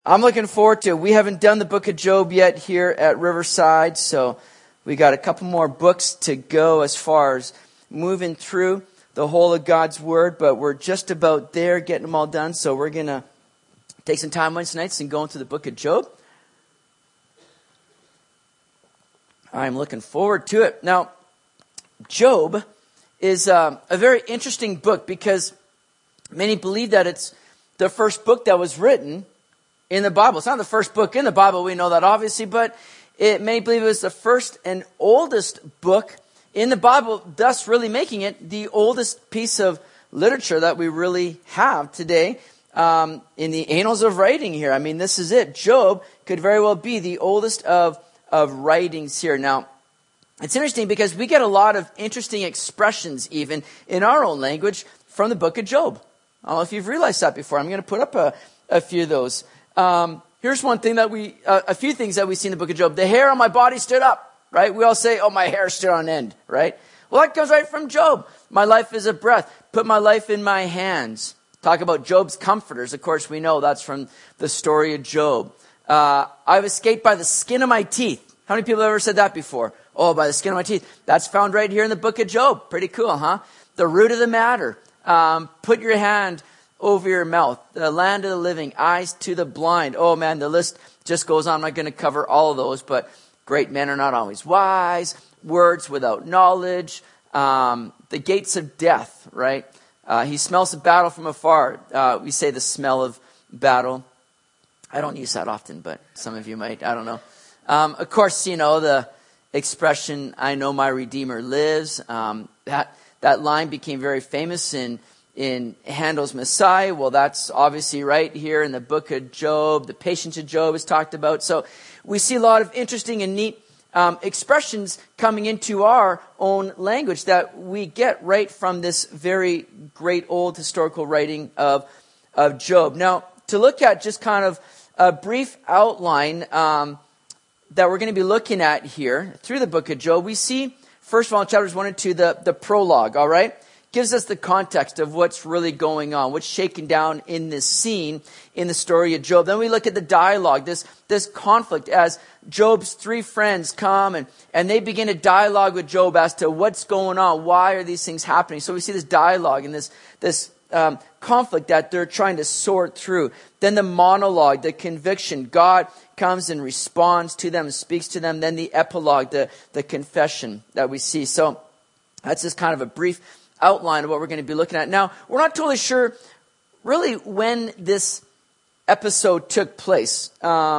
I'm looking forward to it. We haven't done the book of Job yet here at Riverside, so we got a couple more books to go as far as moving through the whole of God's Word, but we're just about there, getting them all done, so we're going to take some time Wednesday nights and go into the book of Job. I'm looking forward to it. Now, Job is a very interesting book because many believe that it's the first book that was written in the Bible. It's not the first book in the Bible, we know that obviously, but many believe it was the first and oldest book in the Bible, thus really making it the oldest piece of literature that we really have today in the annals of writing here. I mean, this is it. Job could very well be the oldest of writings here. Now, it's interesting because we get a lot of interesting expressions even in our own language from the book of Job. I don't know if you've realized that before. I'm going to put up a few of those. Here's one thing a few things that we see in the book of Job. The hair on my body stood up, right? We all say, oh, my hair stood on end, right? Well, that comes right from Job. My life is a breath. Put my life in my hands. Talk about Job's comforters. Of course, we know that's from the story of Job. I've escaped by the skin of my teeth. How many people have ever said that before? Oh, by the skin of my teeth. That's found right here in the book of Job. Pretty cool, huh? The root of the matter. Put your hand over your mouth. The land of the living. Eyes to the blind. Oh, man, the list just goes on. I'm not going to cover all of those, but great men are not always wise. Words without knowledge. The gates of death, right? He smells the battle from afar. We say the smell of battle. I don't use that often, but some of you might. I don't know. Of course, you know, the expression, I know my Redeemer lives. That line became very famous in Handel's Messiah. Well, that's obviously right here in the book of Job. The patience of Job is talked about. So we see a lot of interesting and neat expressions coming into our own language that we get right from this very great old historical writing of Job. Now, to look at just kind of a brief outline that we're going to be looking at here through the book of Job, we see, first of all, in chapters 1 and 2, the prologue, all right? Gives us the context of what's really going on, what's shaken down in this scene in the story of Job. Then we look at the dialogue, this conflict as Job's three friends come and they begin to dialogue with Job as to what's going on, why are these things happening. So we see this dialogue and this conflict that they're trying to sort through. Then the monologue, the conviction, God comes and responds to them and speaks to them. Then the epilogue, the confession that we see. So that's just kind of a brief outline of what we're going to be looking at. Now, we're not totally sure really when this episode took place.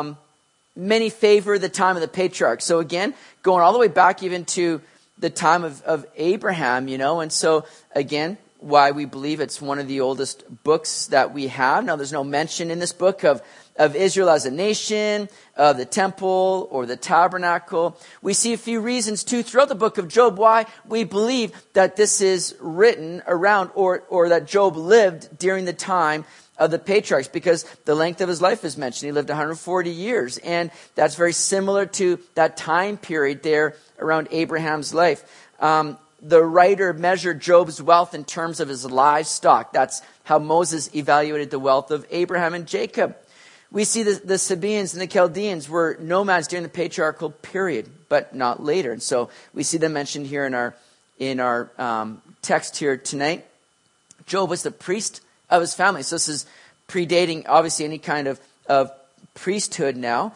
Many favor the time of the patriarchs. So again, going all the way back even to the time of Abraham, you know, and so again, why we believe it's one of the oldest books that we have. Now, there's no mention in this book of Israel as a nation, of the temple or the tabernacle. We see a few reasons too throughout the book of Job why we believe that this is written around or that Job lived during the time of the patriarchs, because the length of his life is mentioned. He lived 140 years, and that's very similar to that time period there around Abraham's life. The writer measured Job's wealth in terms of his livestock. That's how Moses evaluated the wealth of Abraham and Jacob. We see the Sabaeans and the Chaldeans were nomads during the patriarchal period, but not later. And so we see them mentioned here in our text here tonight. Job was the priest of his family. So this is predating, obviously, any kind of priesthood now.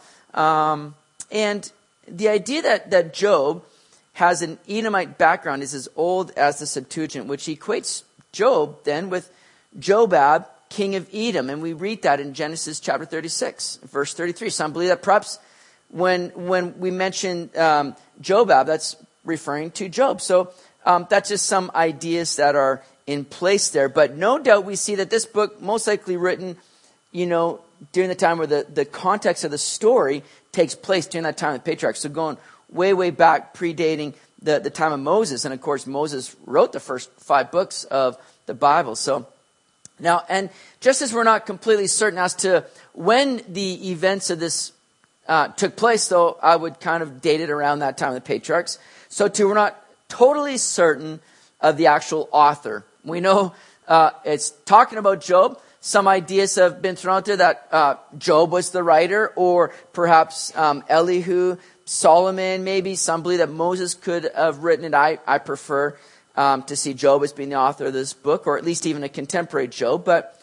And the idea that Job has an Edomite background is as old as the Septuagint, which equates Job then with Jobab, king of Edom. And we read that in Genesis chapter 36, verse 33. Some believe that perhaps when we mention Jobab, that's referring to Job. So that's just some ideas that are in place there. But no doubt we see that this book most likely written, you know, during the time where the context of the story takes place during that time of the patriarchs. So going way back, predating the time of Moses. And of course, Moses wrote the first 5 books of the Bible. So now, and just as we're not completely certain as to when the events of this took place, though, I would kind of date it around that time of the patriarchs. So too, we're not totally certain of the actual author. We know it's talking about Job. some ideas have been thrown out there that Job was the writer, or perhaps Elihu, Solomon, maybe. Some believe that Moses could have written it. I prefer to see Job as being the author of this book, or at least even a contemporary Job. But,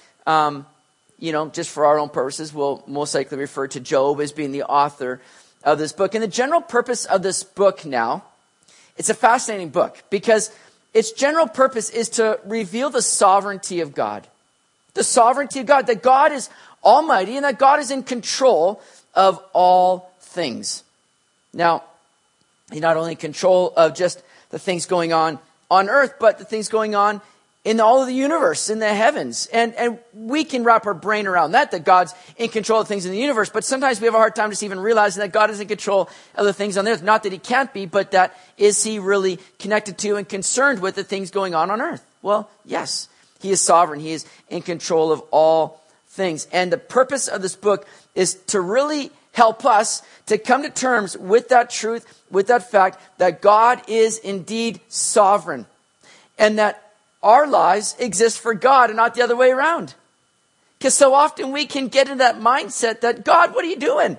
just for our own purposes, we'll most likely refer to Job as being the author of this book. And the general purpose of this book now, it's a fascinating book because its general purpose is to reveal the sovereignty of God. The sovereignty of God, that God is almighty and that God is in control of all things. Now, he's not only in control of just the things going on earth, but the things going on in all of the universe, in the heavens. And we can wrap our brain around that God's in control of things in the universe, but sometimes we have a hard time just even realizing that God is in control of the things on the earth. Not that he can't be, but that is he really connected to and concerned with the things going on earth? Well, yes. He is sovereign. He is in control of all things. And the purpose of this book is to really help us to come to terms with that truth, with that fact that God is indeed sovereign. And that our lives exist for God and not the other way around. Because so often we can get in that mindset that, God, what are you doing?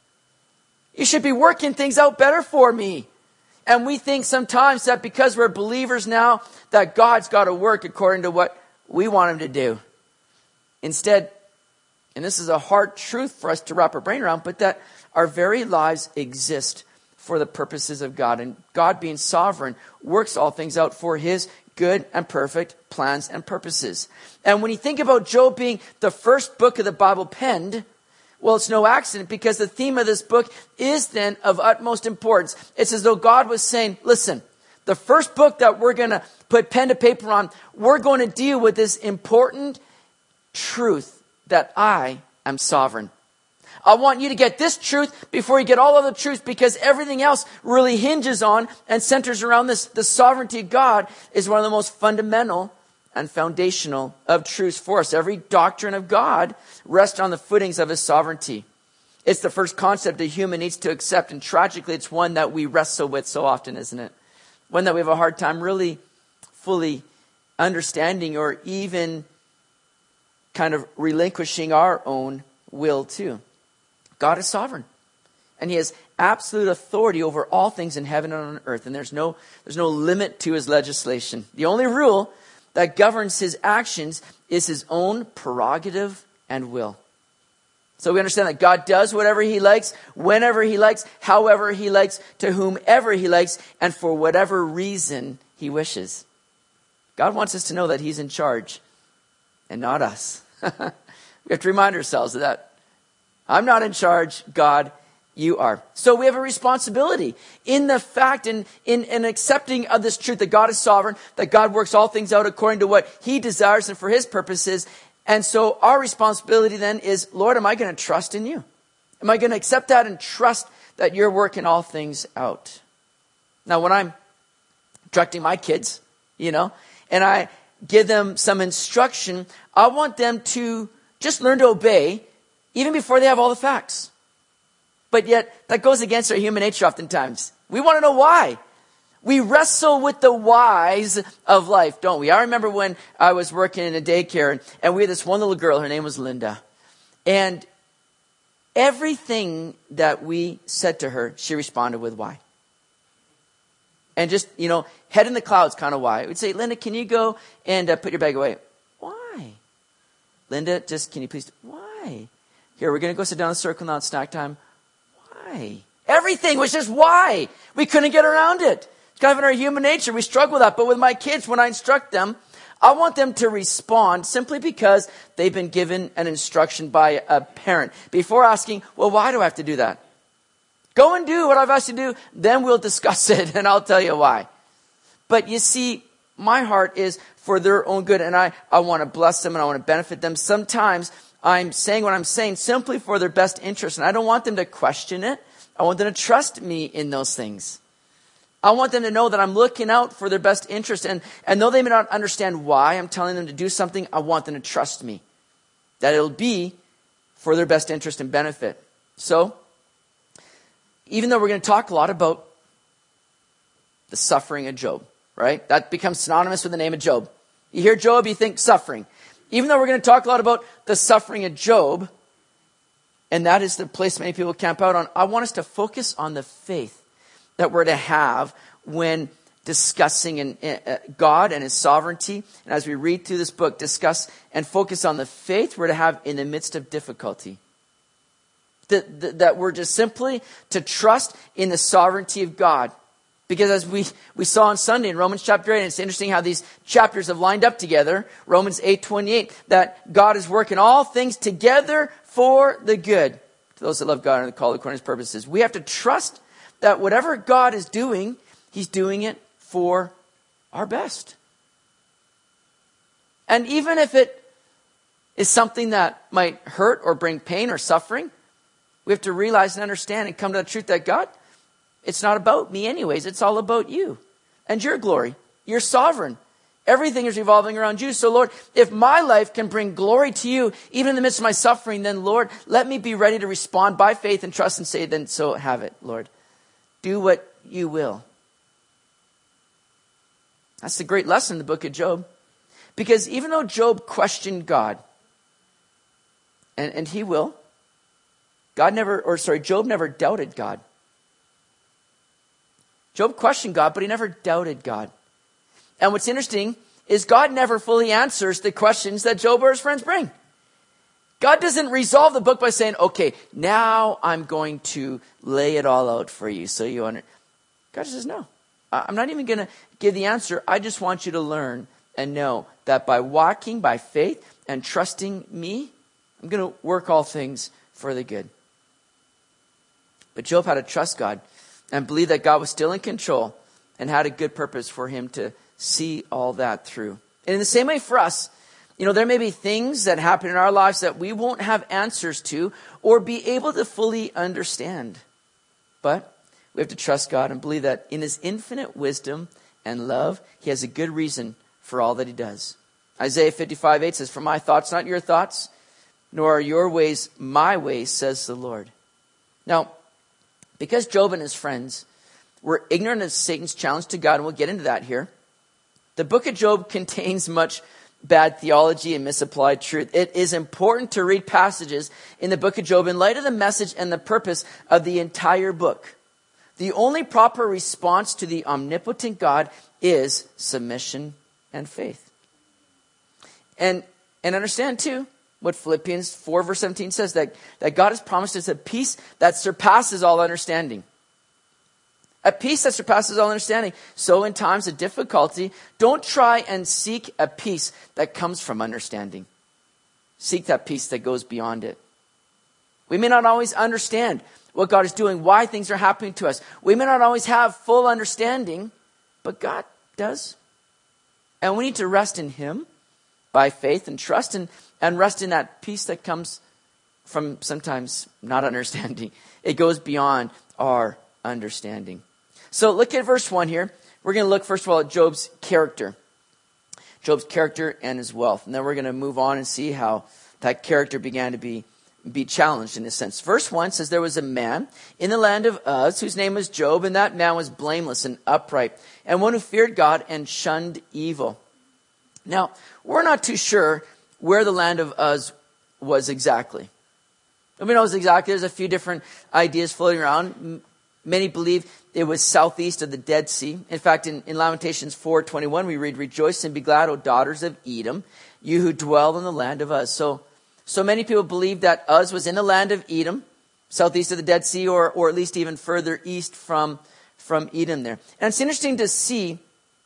You should be working things out better for me. And we think sometimes that because we're believers now, that God's got to work according to what we want him to do. Instead, and this is a hard truth for us to wrap our brain around, but that our very lives exist for the purposes of God. And God, being sovereign, works all things out for his good and perfect plans and purposes. And when you think about Job being the first book of the Bible penned, well, it's no accident, because the theme of this book is then of utmost importance. It's as though God was saying, listen, the first book that we're going to put pen to paper on, we're going to deal with this important truth that I am sovereign. I want you to get this truth before you get all other truths, because everything else really hinges on and centers around this. The sovereignty of God is one of the most fundamental and foundational of truths for us. Every doctrine of God rests on the footings of his sovereignty. It's the first concept a human needs to accept, and tragically, it's one that we wrestle with so often, isn't it? One that we have a hard time really fully understanding, or even kind of relinquishing our own will to. God is sovereign, and he has absolute authority over all things in heaven and on earth, and there's no limit to his legislation. The only rule that governs his actions is his own prerogative and will. So we understand that God does whatever he likes, whenever he likes, however he likes, to whomever he likes, and for whatever reason he wishes. God wants us to know that he's in charge and not us. We have to remind ourselves of that. I'm not in charge, God, you are. So we have a responsibility in the fact and in accepting of this truth that God is sovereign, that God works all things out according to what he desires and for his purposes. And so our responsibility then is, Lord, am I going to trust in you? Am I going to accept that and trust that you're working all things out? Now, when I'm directing my kids, and I give them some instruction, I want them to just learn to obey even before they have all the facts. But yet, that goes against our human nature oftentimes. We want to know why. We wrestle with the whys of life, don't we? I remember when I was working in a daycare, and we had this one little girl, her name was Linda. And everything that we said to her, she responded with why. And just, head in the clouds kind of why. We'd say, Linda, can you go and put your bag away? Why? Linda, can you please, why? Here, we're going to go sit down in a circle now, it's snack time. Why? Everything was just why. We couldn't get around it. It's kind of in our human nature. We struggle with that. But with my kids, when I instruct them, I want them to respond simply because they've been given an instruction by a parent. Before asking, well, why do I have to do that? Go and do what I've asked you to do. Then we'll discuss it and I'll tell you why. But you see, my heart is for their own good. And I want to bless them and I want to benefit them. Sometimes I'm saying what I'm saying simply for their best interest. And I don't want them to question it. I want them to trust me in those things. I want them to know that I'm looking out for their best interest. And though they may not understand why I'm telling them to do something, I want them to trust me. That it'll be for their best interest and benefit. So, even though we're going to talk a lot about the suffering of Job, right? That becomes synonymous with the name of Job. You hear Job, you think suffering. Even though we're going to talk a lot about the suffering of Job, and that is the place many people camp out on, I want us to focus on the faith that we're to have when discussing God and his sovereignty. And as we read through this book, discuss and focus on the faith we're to have in the midst of difficulty. That we're just simply to trust in the sovereignty of God. Because as we saw on Sunday in Romans chapter 8, and it's interesting how these chapters have lined up together. Romans 8:28, that God is working all things together for the good to those that love God and are called according to his purposes. We have to trust that whatever God is doing, he's doing it for our best. And even if it is something that might hurt or bring pain or suffering, we have to realize and understand and come to the truth that God, it's not about me anyways. It's all about you and your glory. You're sovereign. Everything is revolving around you. So Lord, if my life can bring glory to you, even in the midst of my suffering, then Lord, let me be ready to respond by faith and trust and say, then so have it, Lord. Do what you will. That's the great lesson in the book of Job. Because even though Job questioned God, and he will, Job never doubted God. Job questioned God, but he never doubted God. And what's interesting is God never fully answers the questions that Job or his friends bring. God doesn't resolve the book by saying, okay, now I'm going to lay it all out for you. So you understand. God says, no, I'm not even going to give the answer. I just want you to learn and know that by walking by faith and trusting me, I'm going to work all things for the good. But Job had to trust God and believe that God was still in control and had a good purpose for him to see all that through. And in the same way for us, there may be things that happen in our lives that we won't have answers to or be able to fully understand. But we have to trust God and believe that in his infinite wisdom and love, he has a good reason for all that he does. Isaiah 55:8 says, "For my thoughts, not your thoughts, nor are your ways my ways, says the Lord." Now, because Job and his friends were ignorant of Satan's challenge to God, and we'll get into that here, the book of Job contains much bad theology and misapplied truth. It is important to read passages in the book of Job in light of the message and the purpose of the entire book. The only proper response to the omnipotent God is submission and faith. And understand too what Philippians 4 verse 17 says, that God has promised us a peace that surpasses all understanding. A peace that surpasses all understanding. So in times of difficulty, don't try and seek a peace that comes from understanding. Seek that peace that goes beyond it. We may not always understand what God is doing, why things are happening to us. We may not always have full understanding, but God does. And we need to rest in him by faith and trust and rest in that peace that comes from sometimes not understanding. It goes beyond our understanding. So look at verse 1 here. We're going to look first of all at Job's character. Job's character and his wealth. And then we're going to move on and see how that character began to be challenged in a sense. Verse 1 says, "There was a man in the land of Uz whose name was Job, and that man was blameless and upright, and one who feared God and shunned evil." Now, we're not too sure where the land of Uz was exactly. Nobody knows exactly. There's a few different ideas floating around. Many believe it was southeast of the Dead Sea. In fact, in Lamentations 4:21, we read, "Rejoice and be glad, O daughters of Edom, you who dwell in the land of Uz." So many people believe that Uz was in the land of Edom, southeast of the Dead Sea, or at least even further east from Edom there. And it's interesting to see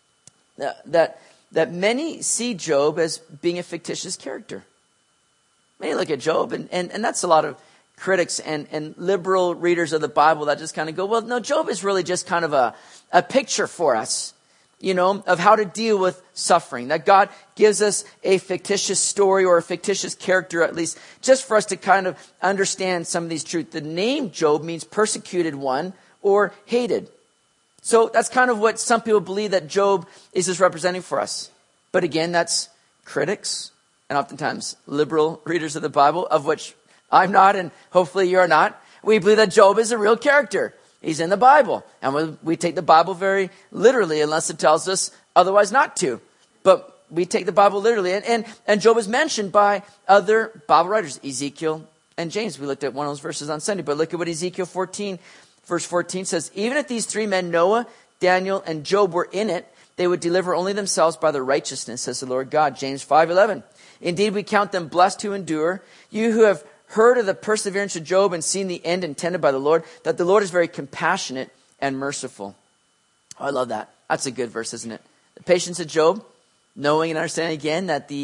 that many see Job as being a fictitious character. Many look at Job, and that's a lot of critics and liberal readers of the Bible that just kind of go, well, no, Job is really just kind of a picture for us, of how to deal with suffering. That God gives us a fictitious story or a fictitious character, at least, just for us to kind of understand some of these truths. The name Job means persecuted one or hated. So that's kind of what some people believe that Job is just representing for us. But again, that's critics and oftentimes liberal readers of the Bible, of which I'm not, and hopefully you're not. We believe that Job is a real character. He's in the Bible. And we take the Bible very literally unless it tells us otherwise not to. But we take the Bible literally. And Job is mentioned by other Bible writers, Ezekiel and James. We looked at one of those verses on Sunday. But look at what Ezekiel 14, verse 14 says. Even if these three men, Noah, Daniel, and Job, were in it, they would deliver only themselves by their righteousness, says the Lord God. James 5:11. Indeed, we count them blessed who endure. You who have heard of the perseverance of Job and seen the end intended by the Lord, that the Lord is very compassionate and merciful. Oh, I love that. That's a good verse, isn't it? The patience of Job, knowing and understanding again that the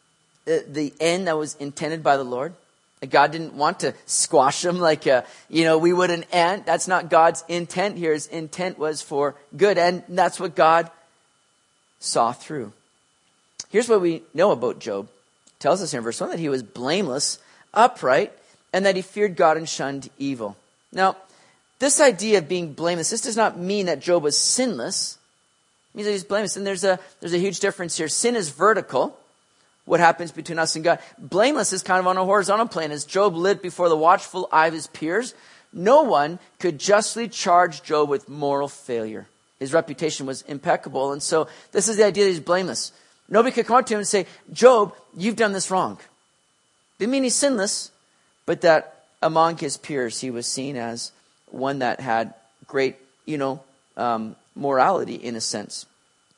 end that was intended by the Lord. God didn't want to squash him like, we would an ant. That's not God's intent here. His intent was for good. And that's what God saw through. Here's what we know about Job. It tells us here in verse 1 that he was blameless, upright, and that he feared God and shunned evil. Now, this idea of being blameless, this does not mean that Job was sinless. It means that he's blameless. And there's a huge difference here. Sin is vertical. What happens between us and God. Blameless is kind of on a horizontal plane. As Job lived before the watchful eye of his peers, no one could justly charge Job with moral failure. His reputation was impeccable. And so this is the idea that he's blameless. Nobody could come up to him and say, Job, you've done this wrong. Didn't mean he's sinless, but that among his peers he was seen as one that had great, morality in a sense.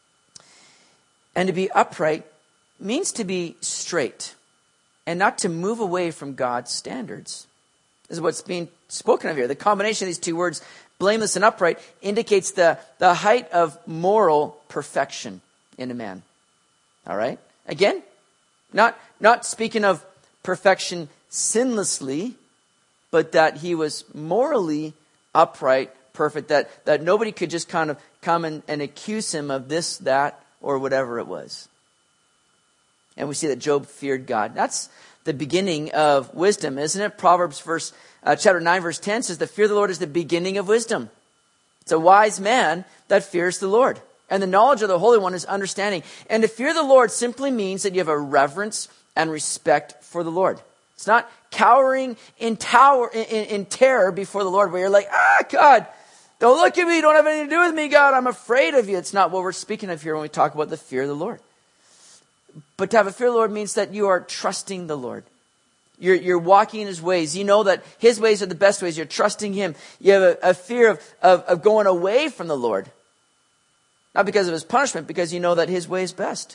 And to be upright means to be straight and not to move away from God's standards. This is what's being spoken of here. The combination of these two words, blameless and upright, indicates the height of moral perfection in a man. All right? Again, not speaking of perfection sinlessly, but that he was morally upright, perfect, that nobody could just kind of come and accuse him of this, that, or whatever it was. And we see that Job feared God. That's the beginning of wisdom, isn't it? Proverbs chapter 9, verse 10 says, the fear of the Lord is the beginning of wisdom. It's a wise man that fears the Lord. And the knowledge of the Holy One is understanding. And to fear the Lord simply means that you have a reverence and respect for the Lord. It's not cowering in terror before the Lord, where you're like, God, don't look at me. You don't have anything to do with me, God. I'm afraid of you. It's not what we're speaking of here when we talk about the fear of the Lord. But to have a fear of the Lord means that you are trusting the Lord. You're walking in his ways. You know that his ways are the best ways. You're trusting him. You have a fear of going away from the Lord. Not because of his punishment, because you know that his way is best.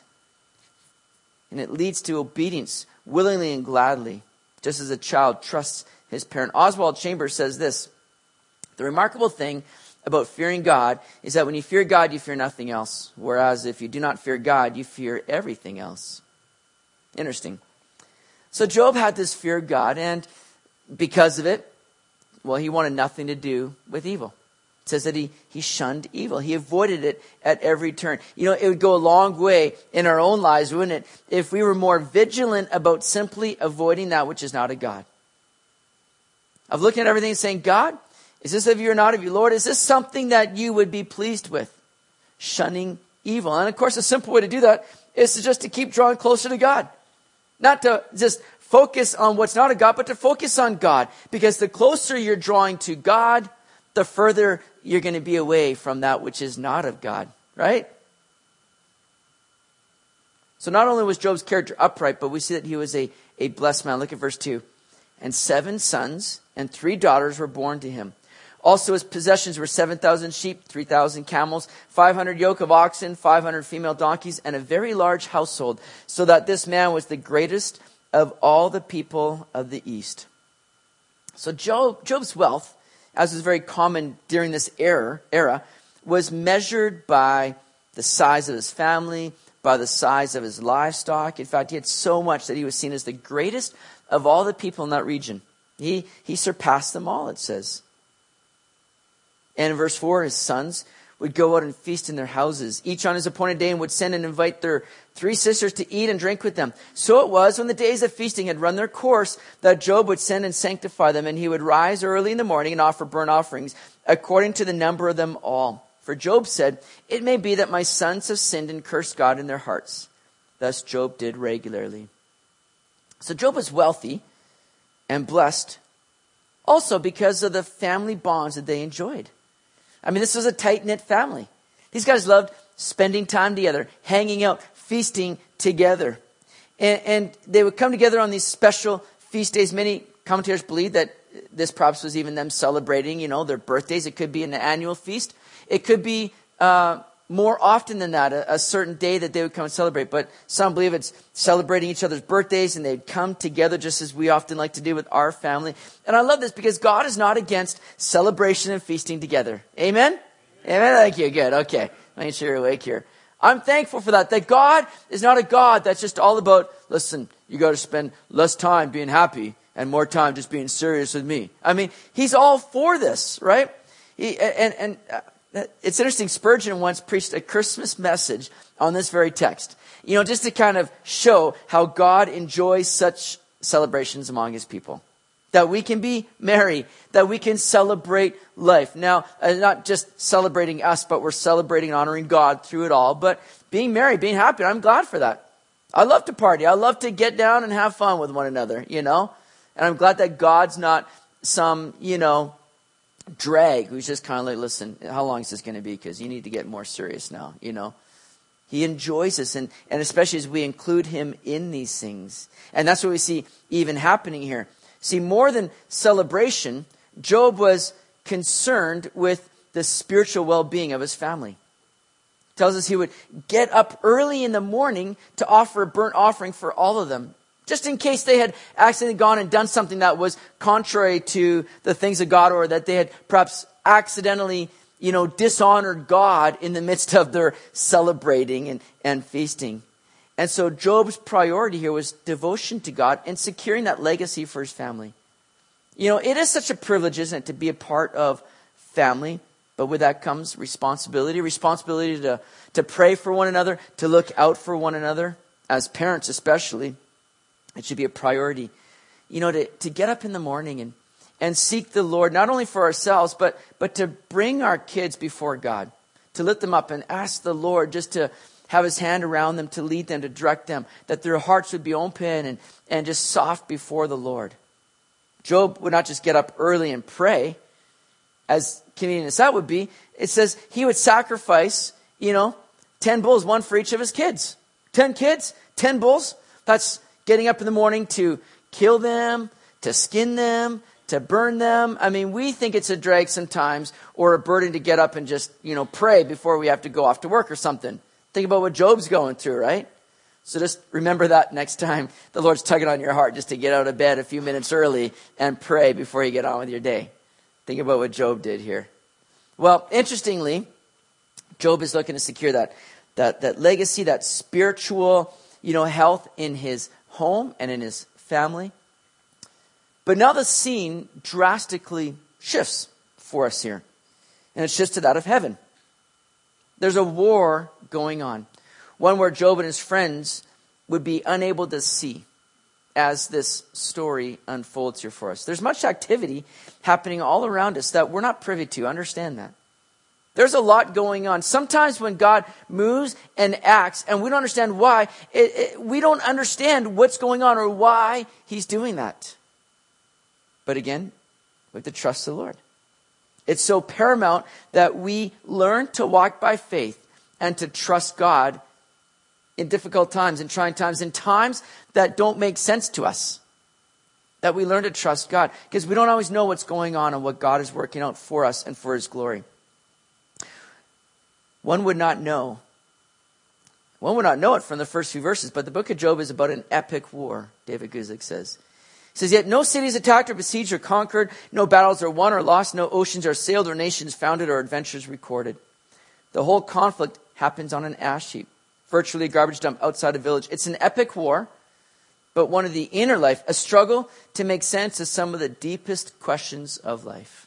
And it leads to obedience, willingly and gladly, just as a child trusts his parent. Oswald Chambers says this: the remarkable thing about fearing God is that when you fear God, you fear nothing else. Whereas if you do not fear God, you fear everything else. Interesting. So Job had this fear of God, and because of it, he wanted nothing to do with evil. It says that he shunned evil. He avoided it at every turn. It would go a long way in our own lives, wouldn't it, if we were more vigilant about simply avoiding that which is not of God. Of looking at everything and saying, God, is this of you or not of you? Lord, is this something that you would be pleased with? Shunning evil. And of course, a simple way to do that is to keep drawing closer to God. Not to just focus on what's not of God, but to focus on God. Because the closer you're drawing to God, the further you're going to be away from that which is not of God. Right? So not only was Job's character upright, but we see that he was a blessed man. Look at verse 2. And 7 sons and 3 daughters were born to him. Also his possessions were 7,000 sheep, 3,000 camels, 500 yoke of oxen, 500 female donkeys, and a very large household, so that this man was the greatest of all the people of the East. So Job's wealth, as was very common during this era, was measured by the size of his family, by the size of his livestock. In fact, he had so much that he was seen as the greatest of all the people in that region. He surpassed them all, it says. And in verse 4, his sons would go out and feast in their houses, each on his appointed day, and would send and invite their 3 sisters to eat and drink with them. So it was, when the days of feasting had run their course, that Job would send and sanctify them, and he would rise early in the morning and offer burnt offerings, according to the number of them all. For Job said, it may be that my sons have sinned and cursed God in their hearts. Thus Job did regularly. So Job was wealthy and blessed, also because of the family bonds that they enjoyed. I mean, this was a tight-knit family. These guys loved spending time together, hanging out, feasting together. And they would come together on these special feast days. Many commentators believe that this perhaps was even them celebrating, their birthdays. It could be an annual feast. It could be more often than that, a certain day that they would come and celebrate. But some believe it's celebrating each other's birthdays, and they'd come together just as we often like to do with our family. And I love this because God is not against celebration and feasting together. Amen? Amen? Thank you. Good. Okay. Making sure you're awake here. I'm thankful for that God is not a God that's just all about, listen, you got to spend less time being happy and more time just being serious with me. I mean, he's all for this, right? It's interesting. Spurgeon once preached a Christmas message on this very text, just to kind of show how God enjoys such celebrations among his people. That we can be merry, that we can celebrate life. Now, not just celebrating us, but we're celebrating and honoring God through it all. But being merry, being happy, I'm glad for that. I love to party. I love to get down and have fun with one another, And I'm glad that God's not some, drag who's just kind of like, listen, how long is this going to be? Because you need to get more serious now, He enjoys us, and especially as we include him in these things. And that's what we see even happening here. See, more than celebration, Job was concerned with the spiritual well-being of his family. It tells us he would get up early in the morning to offer a burnt offering for all of them, just in case they had accidentally gone and done something that was contrary to the things of God, or that they had perhaps accidentally, dishonored God in the midst of their celebrating and feasting. And so Job's priority here was devotion to God and securing that legacy for his family. It is such a privilege, isn't it, to be a part of family, but with that comes responsibility to pray for one another, to look out for one another. As parents especially, it should be a priority, to get up in the morning and seek the Lord, not only for ourselves, but to bring our kids before God, to lift them up and ask the Lord just to have his hand around them, to lead them, to direct them, that their hearts would be open and just soft before the Lord. Job would not just get up early and pray, as convenient as that would be. It says he would sacrifice, 10 bulls, one for each of his kids. 10 kids, 10 bulls. That's getting up in the morning to kill them, to skin them, to burn them. I mean, we think it's a drag sometimes, or a burden to get up and just, pray before we have to go off to work or something. Think about what Job's going through, right? So just remember that next time the Lord's tugging on your heart just to get out of bed a few minutes early and pray before you get on with your day. Think about what Job did here. Well, interestingly, Job is looking to secure that legacy, that spiritual, health in his home and in his family. But now the scene drastically shifts for us here. And it shifts to that of heaven. There's a war going on. One where Job and his friends would be unable to see as this story unfolds here for us. There's much activity happening all around us that we're not privy to. Understand that. There's a lot going on. Sometimes when God moves and acts and we don't understand why, we don't understand what's going on or why he's doing that. But again, we have to trust the Lord. It's so paramount that we learn to walk by faith and to trust God in difficult times, in trying times, in times that don't make sense to us. That we learn to trust God, because we don't always know what's going on and what God is working out for us and for his glory. One would not know it from the first few verses, but the book of Job is about an epic war, David Guzik says. He says, yet no city is attacked or besieged or conquered, no battles are won or lost, no oceans are sailed or nations founded or adventures recorded. The whole conflict happens on an ash heap, virtually a garbage dump outside a village. It's an epic war, but one of the inner life, a struggle to make sense of some of the deepest questions of life.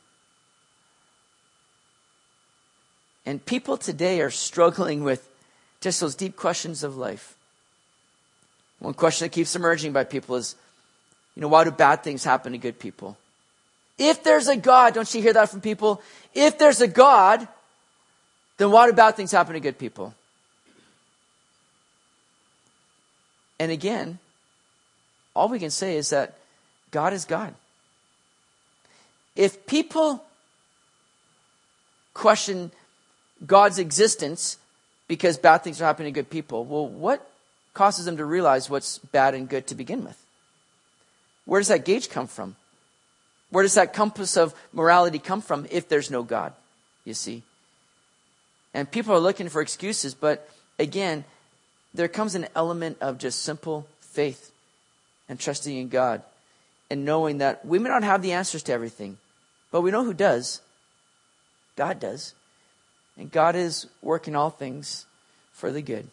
And people today are struggling with just those deep questions of life. One question that keeps emerging by people is, why do bad things happen to good people? If there's a God, don't you hear that from people? If there's a God, then why do bad things happen to good people? And again, all we can say is that God is God. If people question God's existence, because bad things are happening to good people. Well, what causes them to realize what's bad and good to begin with? Where does that gauge come from? Where does that compass of morality come from if there's no God, you see? And people are looking for excuses, but again, there comes an element of just simple faith and trusting in God and knowing that we may not have the answers to everything, but we know who does. God does. And God is working all things for the good.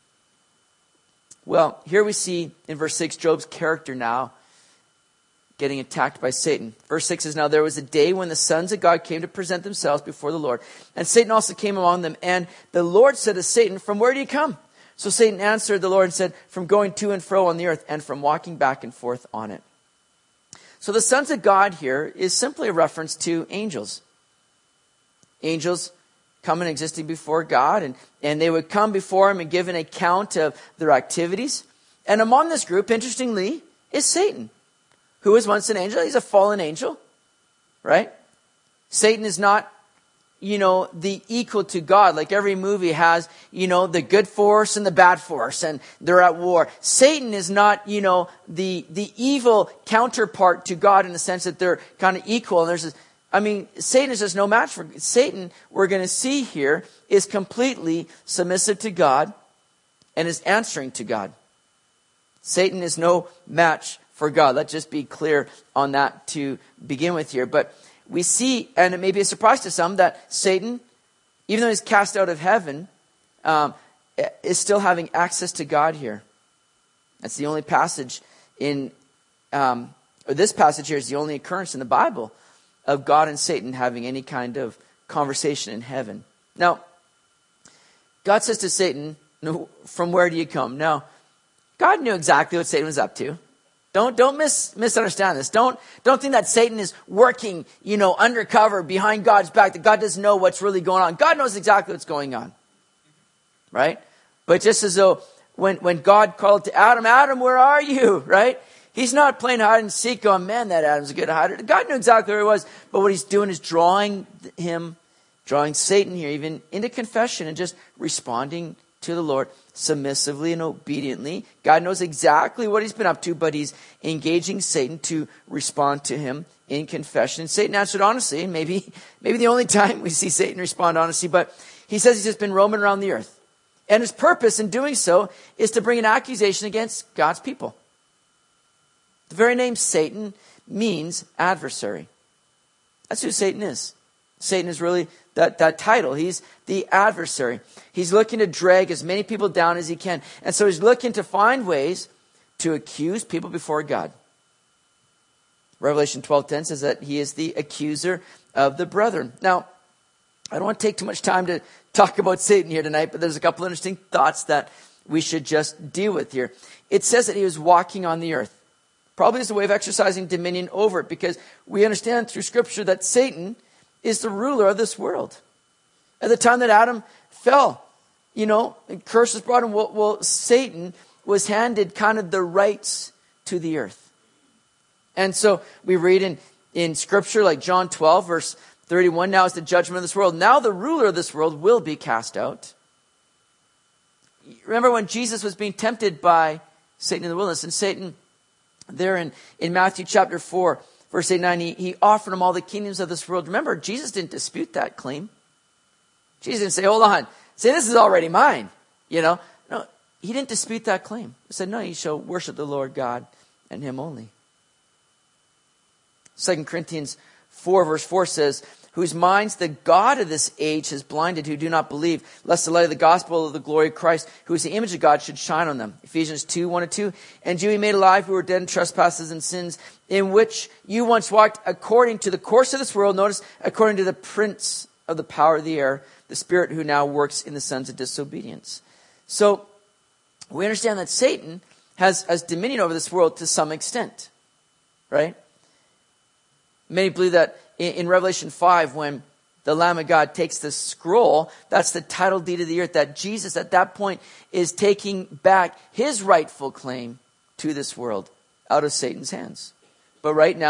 Well, here we see in verse 6 Job's character now getting attacked by Satan. Verse 6 says, now there was a day when the sons of God came to present themselves before the Lord. And Satan also came among them. And the Lord said to Satan, from where do you come? So Satan answered the Lord and said, from going to and fro on the earth and from walking back and forth on it. So the sons of God here is simply a reference to angels. Angels come and existing before God, and they would come before him and give an account of their activities. And among this group, interestingly, is Satan, who was once an angel. He's a fallen angel, right? Satan is not, the equal to God. Like every movie has, the good force and the bad force, and they're at war. Satan is not, the evil counterpart to God in the sense that they're kind of equal. And Satan is just no match for Satan. We're going to see here is completely submissive to God and is answering to God. Satan is no match for God. Let's just be clear on that to begin with here. But we see, and it may be a surprise to some, that Satan, even though he's cast out of heaven, is still having access to God here. That's the only passage this passage here is the only occurrence in the Bible of God and Satan having any kind of conversation in heaven. Now, God says to Satan, no, from where do you come? Now, God knew exactly what Satan was up to. Don't misunderstand this. Don't think that Satan is working, undercover behind God's back, that God doesn't know what's really going on. God knows exactly what's going on. Right? But just as though when God called to Adam, Adam, where are you? Right? He's not playing hide and seek going, man, that Adam's a good hider. God knew exactly where he was. But what he's doing is drawing Satan here even into confession and just responding to the Lord submissively and obediently. God knows exactly what he's been up to, but he's engaging Satan to respond to him in confession. And Satan answered honestly, and maybe the only time we see Satan respond honestly, but he says he's just been roaming around the earth. And his purpose in doing so is to bring an accusation against God's people. The very name Satan means adversary. That's who Satan is. Satan is really that title. He's the adversary. He's looking to drag as many people down as he can. And so he's looking to find ways to accuse people before God. Revelation 12:10 says that he is the accuser of the brethren. Now, I don't want to take too much time to talk about Satan here tonight, but there's a couple of interesting thoughts that we should just deal with here. It says that he was walking on the earth. Probably as a way of exercising dominion over it, because we understand through Scripture that Satan is the ruler of this world. At the time that Adam fell, and curse was brought in, Satan was handed kind of the rights to the earth. And so we read in Scripture like John 12, verse 31, now is the judgment of this world. Now the ruler of this world will be cast out. Remember when Jesus was being tempted by Satan in the wilderness, and Satan there in Matthew chapter 4, verse 8 and 9, he offered him all the kingdoms of this world. Remember, Jesus didn't dispute that claim. Jesus didn't say, hold on, say this is already mine. No, he didn't dispute that claim. He said, no, you shall worship the Lord God and him only. 2 Corinthians 4, verse 4 says, whose minds the God of this age has blinded, who do not believe, lest the light of the gospel of the glory of Christ, who is the image of God, should shine on them. Ephesians 2, 1 and 2. And you he made alive who were dead in trespasses and sins, in which you once walked according to the course of this world. Notice, according to the prince of the power of the air, the spirit who now works in the sons of disobedience. So, we understand that Satan has dominion over this world to some extent. Right? Many believe that in Revelation 5, when the Lamb of God takes the scroll, that's the title deed of the earth, that Jesus at that point is taking back his rightful claim to this world out of Satan's hands. But right now,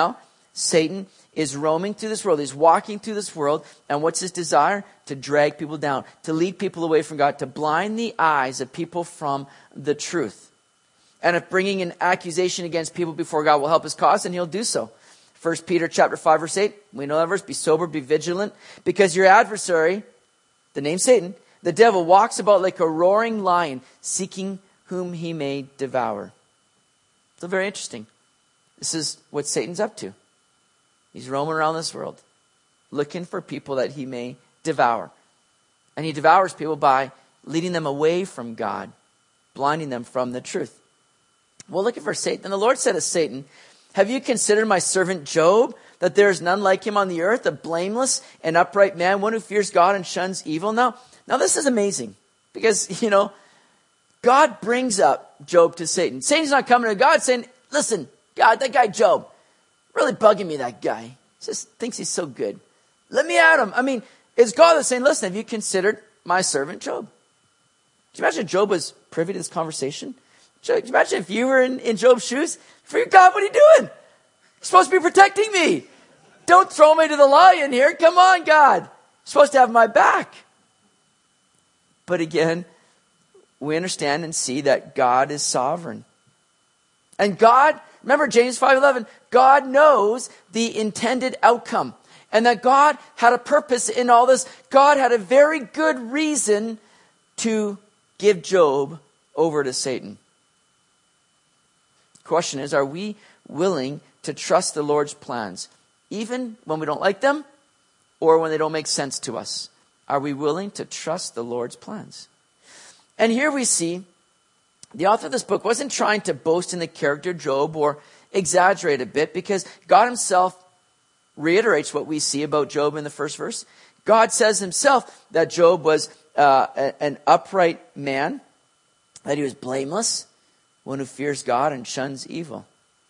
Satan is roaming through this world. He's walking through this world. And what's his desire? To drag people down, to lead people away from God, to blind the eyes of people from the truth. And if bringing an accusation against people before God will help his cause, then he'll do so. 1 Peter chapter 5, verse 8, we know that verse, be sober, be vigilant, because your adversary, the name Satan, the devil, walks about like a roaring lion, seeking whom he may devour. So very interesting. This is what Satan's up to. He's roaming around this world, looking for people that he may devour. And he devours people by leading them away from God, blinding them from the truth. Well, look at verse 8. Then the Lord said to Satan, have you considered my servant Job, that there is none like him on the earth, a blameless and upright man, one who fears God and shuns evil? Now this is amazing because, God brings up Job to Satan. Satan's not coming to God saying, listen, God, that guy Job, really bugging me, that guy. He just thinks he's so good. Let me at him. I mean, it's God that's saying, listen, have you considered my servant Job? Can you imagine if Job was privy to this conversation? Can you imagine if you were in Job's shoes? For God, what are you doing? You're supposed to be protecting me. Don't throw me to the lion here. Come on, God. You're supposed to have my back. But again, we understand and see that God is sovereign. And God, remember James 5:11, God knows the intended outcome. And that God had a purpose in all this. God had a very good reason to give Job over to Satan. The question is, are we willing to trust the Lord's plans, even when we don't like them or when they don't make sense to us? Are we willing to trust the Lord's plans? And here we see the author of this book wasn't trying to boast in the character of Job or exaggerate a bit, because God himself reiterates what we see about Job in the first verse. God says himself that Job was an upright man, that he was blameless, one who fears God and shuns evil.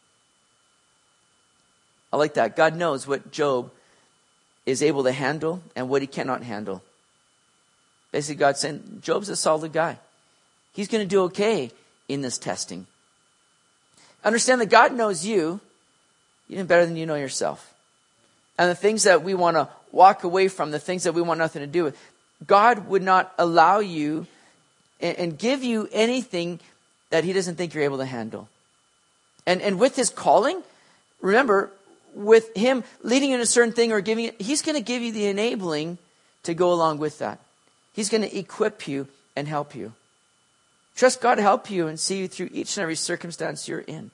I like that. God knows what Job is able to handle and what he cannot handle. Basically, God's saying, Job's a solid guy. He's going to do okay in this testing. Understand that God knows you even better than you know yourself. And the things that we want to walk away from, the things that we want nothing to do with, God would not allow you and give you anything that he doesn't think you're able to handle. And with his calling, remember, with him leading you in a certain thing or giving it, he's going to give you the enabling to go along with that. He's going to equip you and help you. Trust God to help you and see you through each and every circumstance you're in.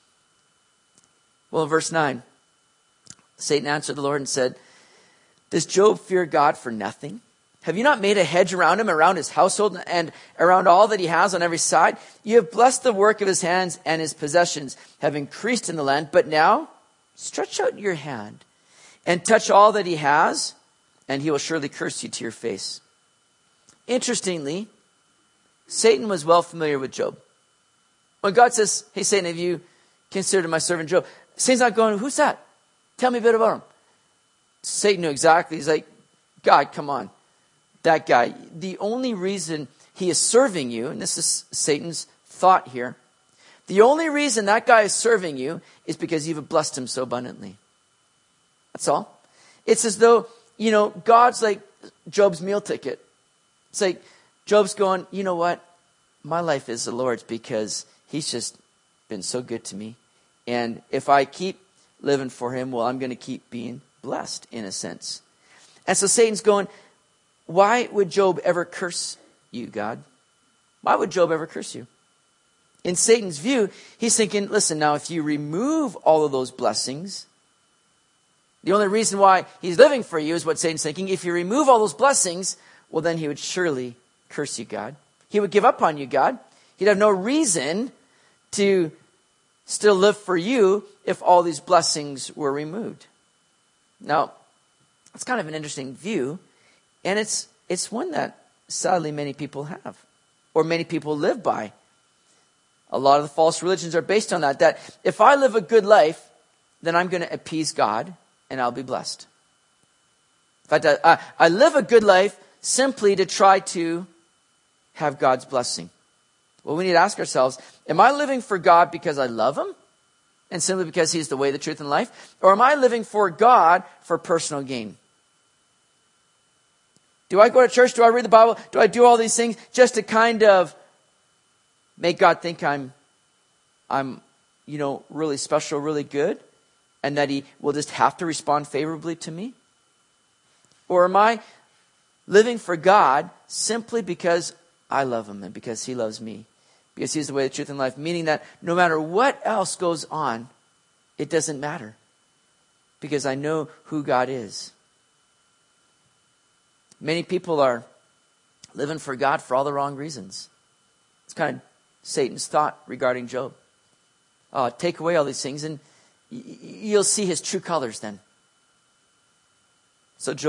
Well, in verse 9, Satan answered the Lord and said, does Job fear God for nothing? Have you not made a hedge around him, around his household, and around all that he has on every side? You have blessed the work of his hands, and his possessions have increased in the land. But now, stretch out your hand and touch all that he has, and he will surely curse you to your face. Interestingly, Satan was well familiar with Job. When God says, hey, Satan, have you considered my servant Job? Satan's not going, who's that? Tell me a bit about him. Satan knew exactly. He's like, God, come on. That guy. The only reason he is serving you, and this is Satan's thought here, the only reason that guy is serving you is because you've blessed him so abundantly. That's all. It's as though, God's like Job's meal ticket. It's like Job's going, you know what? My life is the Lord's because he's just been so good to me. And if I keep living for him, well, I'm going to keep being blessed in a sense. And so Satan's going, why would Job ever curse you, God? Why would Job ever curse you? In Satan's view, he's thinking, listen, now if you remove all of those blessings, the only reason why he's living for you is what Satan's thinking. If you remove all those blessings, well, then he would surely curse you, God. He would give up on you, God. He'd have no reason to still live for you if all these blessings were removed. Now, it's kind of an interesting view, and it's one that sadly many people have, or many people live by. A lot of the false religions are based on that if I live a good life, then I'm going to appease God and I'll be blessed. In fact, I live a good life simply to try to have God's blessing. Well, we need to ask ourselves, am I living for God because I love him? and simply because he's the way, the truth, and life? Or am I living for God for personal gain? Do I go to church? Do I read the Bible? Do I do all these things just to kind of make God think I'm really special, really good, and that he will just have to respond favorably to me? Or am I living for God simply because I love him and because he loves me? Because he's the way, the truth, and life. Meaning that no matter what else goes on, it doesn't matter. Because I know who God is. Many people are living for God for all the wrong reasons. It's kind of Satan's thought regarding Job. Take away all these things and you'll see his true colors then. So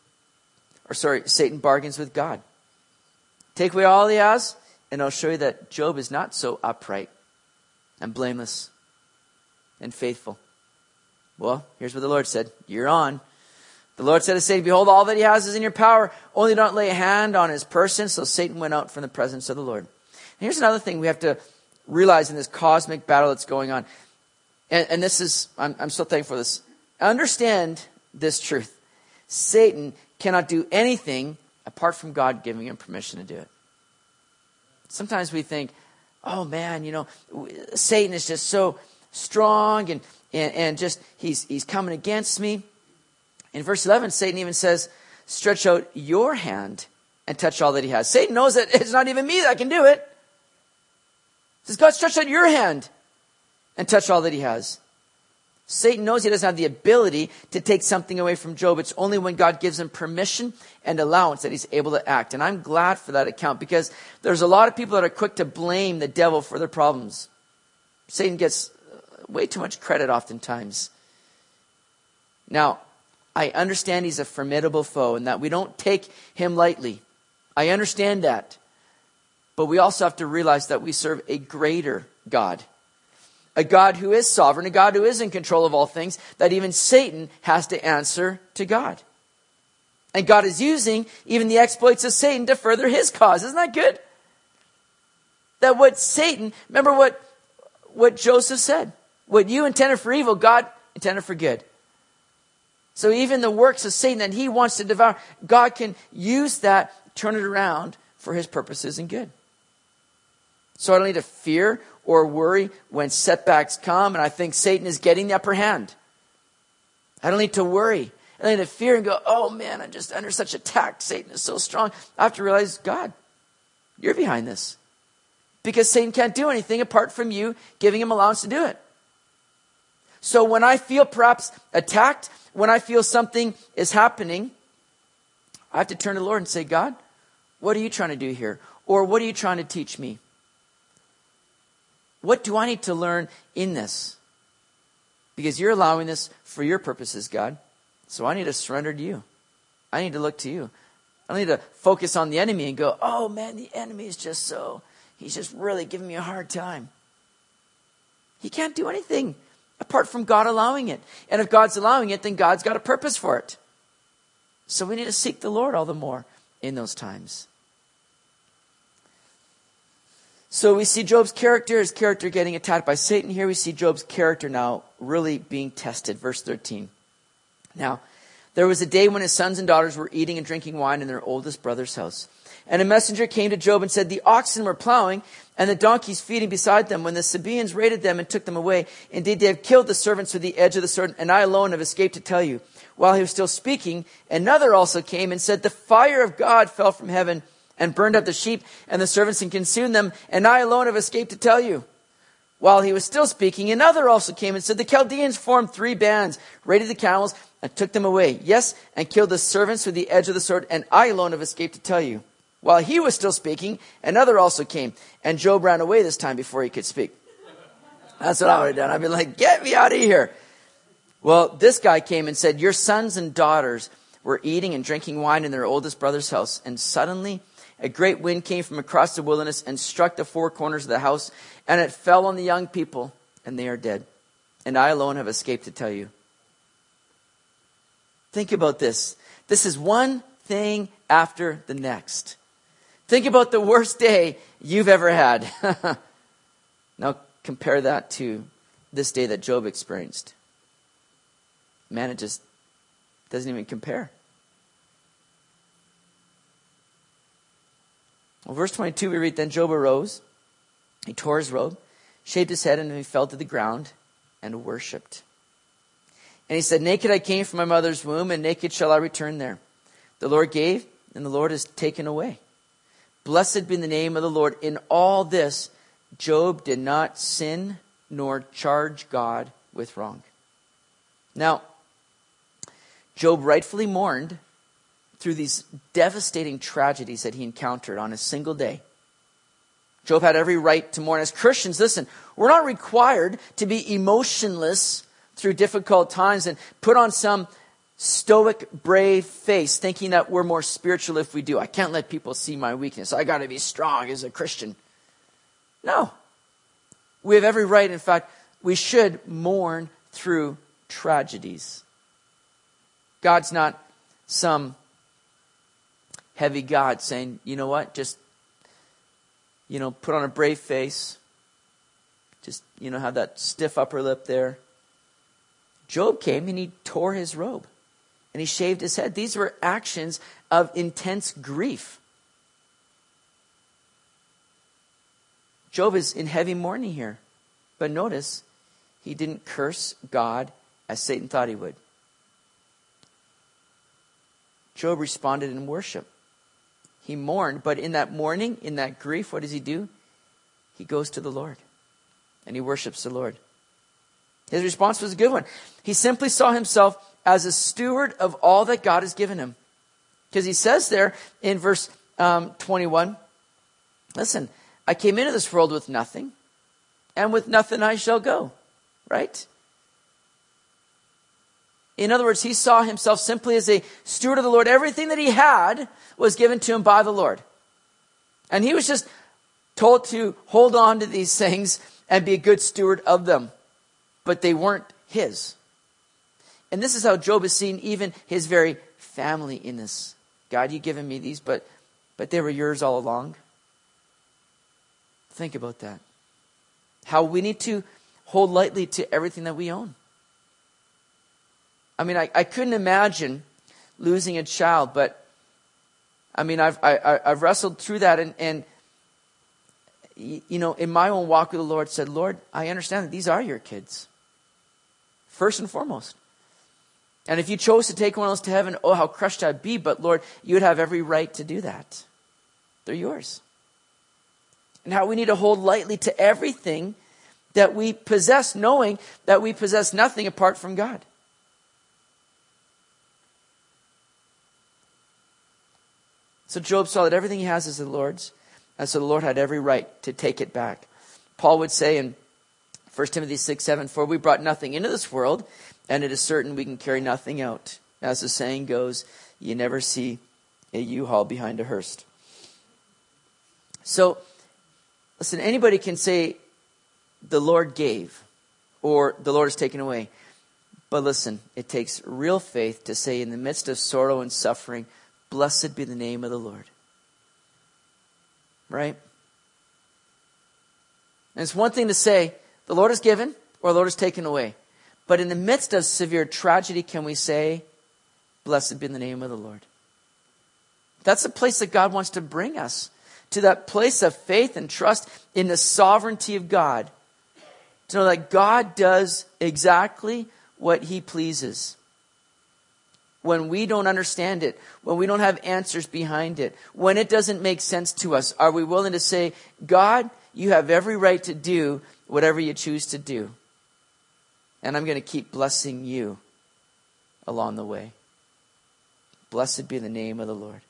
Satan bargains with God. Take away all he has, and I'll show you that Job is not so upright and blameless and faithful. Well, here's what the Lord said. You're on. The Lord said to Satan, behold, all that he has is in your power. Only don't lay a hand on his person. So Satan went out from the presence of the Lord. And here's another thing we have to realize in this cosmic battle that's going on. And this is, I'm so thankful for this. Understand this truth. Satan cannot do anything apart from God giving him permission to do it. Sometimes we think, oh man, Satan is just so strong and just he's coming against me. In verse 11, Satan even says, stretch out your hand and touch all that he has. Satan knows that it's not even me that can do it. He says, God, stretch out your hand and touch all that he has. Satan knows he doesn't have the ability to take something away from Job. It's only when God gives him permission and allowance that he's able to act. And I'm glad for that account, because there's a lot of people that are quick to blame the devil for their problems. Satan gets way too much credit oftentimes. Now, I understand he's a formidable foe and that we don't take him lightly. I understand that. But we also have to realize that we serve a greater God. A God who is sovereign, a God who is in control of all things, that even Satan has to answer to God. And God is using even the exploits of Satan to further his cause. Isn't that good? That remember what Joseph said. What you intended for evil, God intended for good. So even the works of Satan that he wants to devour, God can use that, turn it around for his purposes and good. So I don't need to fear or worry when setbacks come and I think Satan is getting the upper hand. I don't need to worry. I don't need to fear and go, oh man, I'm just under such attack. Satan is so strong. I have to realize, God, you're behind this. Because Satan can't do anything apart from you giving him allowance to do it. So when I feel perhaps attacked, when I feel something is happening, I have to turn to the Lord and say, God, what are you trying to do here? Or what are you trying to teach me? What do I need to learn in this? Because you're allowing this for your purposes, God. So I need to surrender to you. I need to look to you. I don't need to focus on the enemy and go, oh man, the enemy is he's just really giving me a hard time. He can't do anything apart from God allowing it. And if God's allowing it, then God's got a purpose for it. So we need to seek the Lord all the more in those times. So we see Job's character, his character getting attacked by Satan. Here we see Job's character now really being tested. Verse 13. Now, there was a day when his sons and daughters were eating and drinking wine in their oldest brother's house. And a messenger came to Job and said, the oxen were plowing and the donkeys feeding beside them when the Sabaeans raided them and took them away. Indeed, they have killed the servants with the edge of the sword, and I alone have escaped to tell you. While he was still speaking, another also came and said, the fire of God fell from heaven and burned up the sheep and the servants and consumed them, and I alone have escaped to tell you. While he was still speaking, another also came and said, the Chaldeans formed 3 bands, raided the camels, and took them away. Yes, and killed the servants with the edge of the sword, and I alone have escaped to tell you. While he was still speaking, another also came, and Job ran away this time before he could speak. That's what I would have done. I'd be like, get me out of here. Well, this guy came and said, your sons and daughters were eating and drinking wine in their oldest brother's house, and suddenly a great wind came from across the wilderness and struck the 4 corners of the house, and it fell on the young people, and they are dead. And I alone have escaped to tell you. Think about this. This is one thing after the next. Think about the worst day you've ever had. Now compare that to this day that Job experienced. Man, it just doesn't even compare. Well, verse 22, we read, then Job arose, he tore his robe, shaved his head, and he fell to the ground and worshipped. And he said, naked I came from my mother's womb, and naked shall I return there. The Lord gave, and the Lord has taken away. Blessed be the name of the Lord. In all this, Job did not sin nor charge God with wrong. Now, Job rightfully mourned through these devastating tragedies that he encountered on a single day. Job had every right to mourn. As Christians, listen, we're not required to be emotionless through difficult times and put on some stoic, brave face thinking that we're more spiritual if we do. I can't let people see my weakness. I got to be strong as a Christian. No. We have every right. In fact, we should mourn through tragedies. God's not some heavy God saying, you know what, just, put on a brave face. Just, have that stiff upper lip there. Job came and he tore his robe and he shaved his head. These were actions of intense grief. Job is in heavy mourning here. But notice, he didn't curse God as Satan thought he would. Job responded in worship. He mourned, but in that mourning, in that grief, what does he do? He goes to the Lord and he worships the Lord. His response was a good one. He simply saw himself as a steward of all that God has given him. Because he says there in verse 21, listen, I came into this world with nothing, and with nothing I shall go. Right? In other words, he saw himself simply as a steward of the Lord. Everything that he had was given to him by the Lord. And he was just told to hold on to these things and be a good steward of them. But they weren't his. And this is how Job is seeing even his very family in this. God, you've given me these, but they were yours all along. Think about that. How we need to hold lightly to everything that we own. I mean, I couldn't imagine losing a child, but I mean, I've wrestled through that and in my own walk with the Lord said, Lord, I understand that these are your kids. First and foremost. And if you chose to take one of those to heaven, oh, how crushed I'd be. But Lord, you would have every right to do that. They're yours. And how we need to hold lightly to everything that we possess, knowing that we possess nothing apart from God. So Job saw that everything he has is the Lord's. And so the Lord had every right to take it back. Paul would say in 1 Timothy 6:7, for we brought nothing into this world, and it is certain we can carry nothing out. As the saying goes, you never see a U-Haul behind a hearse. So, listen, anybody can say the Lord gave or the Lord has taken away. But listen, it takes real faith to say in the midst of sorrow and suffering, blessed be the name of the Lord. Right? And it's one thing to say, the Lord has given or the Lord has taken away. But in the midst of severe tragedy, can we say, blessed be the name of the Lord? That's the place that God wants to bring us. To that place of faith and trust in the sovereignty of God. To know that God does exactly what he pleases. When we don't understand it, when we don't have answers behind it, when it doesn't make sense to us, are we willing to say, God, you have every right to do whatever you choose to do. And I'm going to keep blessing you along the way. Blessed be the name of the Lord.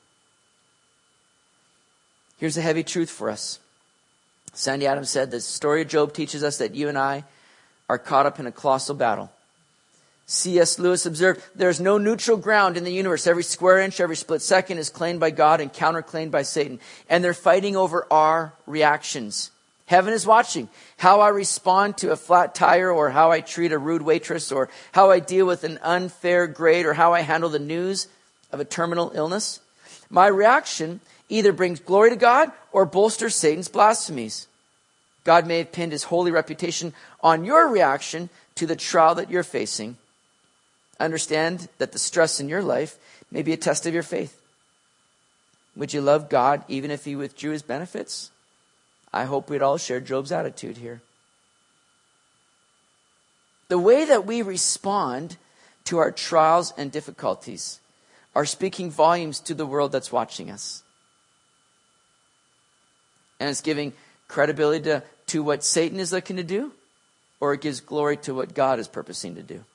Here's a heavy truth for us. Sandy Adams said, the story of Job teaches us that you and I are caught up in a colossal battle. C.S. Lewis observed, there's no neutral ground in the universe. Every square inch, every split second is claimed by God and counterclaimed by Satan. And they're fighting over our reactions. Heaven is watching how I respond to a flat tire, or how I treat a rude waitress, or how I deal with an unfair grade, or how I handle the news of a terminal illness. My reaction either brings glory to God or bolsters Satan's blasphemies. God may have pinned his holy reputation on your reaction to the trial that you're facing. Understand that the stress in your life may be a test of your faith. Would you love God even if he withdrew his benefits? I hope we'd all share Job's attitude here. The way that we respond to our trials and difficulties are speaking volumes to the world that's watching us. And it's giving credibility to what Satan is looking to do, or it gives glory to what God is purposing to do.